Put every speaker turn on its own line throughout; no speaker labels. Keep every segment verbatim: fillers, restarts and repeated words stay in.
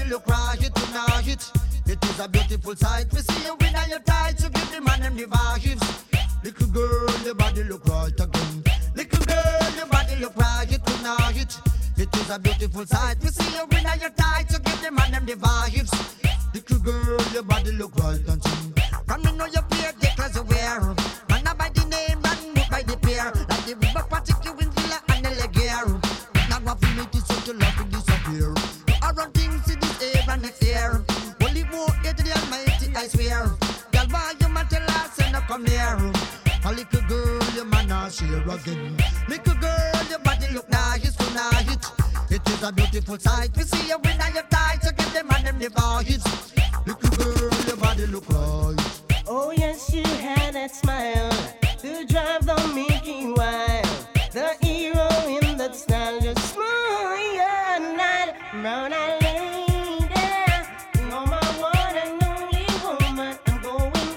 look right tonight. It is a beautiful sight. We see you in your tights, so give the man them the vibes. Little girl, your body look right again. Little girl, your body look right tonight. It is a beautiful sight. We see you in your tights, so give the man them the vibes. Little girl, your body look right and sing. From me know you fear the clothes you wear. Man not by the name, man not by the pair. Like the river partic you in villa and the leg gear. Now I feel it is such a love to disappear. I run things in this air and next year. Only more get to the Almighty, I swear. Girl, why you man tell us and come here? A little girl, your man not share again. Little girl, your body look nice tonight. It is a beautiful sight. We see you in your tights, so give them man them the vibes. Little girl, your body look right.
Oh yes, you had that smile to drive the Mickey wild. The hero in that style just smile, yeah, night, brown eyed lady. You're my one and only woman. I'm going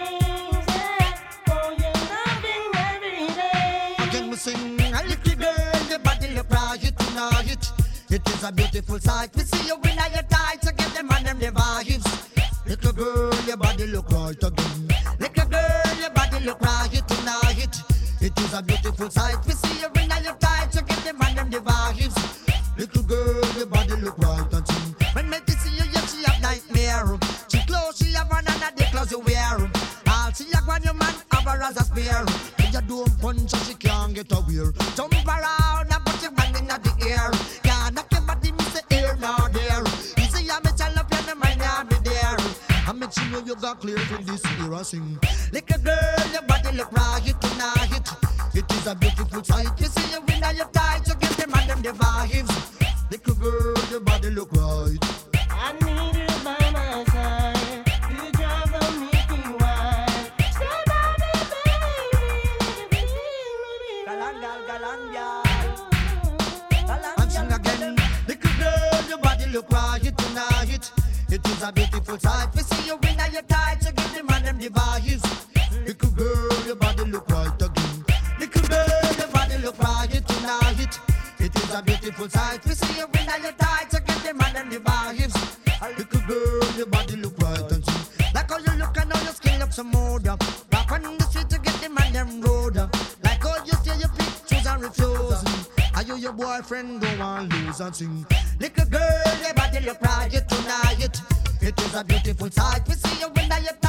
crazy for your loving every day.
Again we sing, a little girl, your body look right tonight. It is a beautiful sight. We see you in your tights, so give them man them the vibes. Little girl, your body look right again. Little girl, your body look right tonight. It is a beautiful sight. We see you in your tights, so give them man them the vibes. Little girl, your body look right and sing. When me see you, yes, she have nightmare. She close, she have one under the clothes you wear. All she have one your man have her as a spear. When you don't punch her, she can't get away. Jump around and put your hand in the air. Can't knock your body, miss the air now there. Easy, I'm a child up here, my name be there. I make sure you got clear from this era sing. Little girl, your body look right tonight. It is a beautiful sight. You see you in your tights, so give them and them the vibes. Little girl, your body look right.
I need you by my side to drive the Mickey wild. Stay by me, baby.
Galangal, galangal. And sing again. Little girl, your body look right tonight. It is a beautiful sight. We see you in your tights, so give them and them the vibes. Little girl, your body look right again. Little girl, your body look right tonight. It is a beautiful sight. We see you in your tights, so give them and them the vibes. Little girl, your body look right and sing. Like how you look and how you skin up some more. Back on the street to get them and them road. Like how you see your pictures and refuse. Are you your boyfriend go and lose and sing? Little girl, your body look right tonight. It is a beautiful sight. We see you in your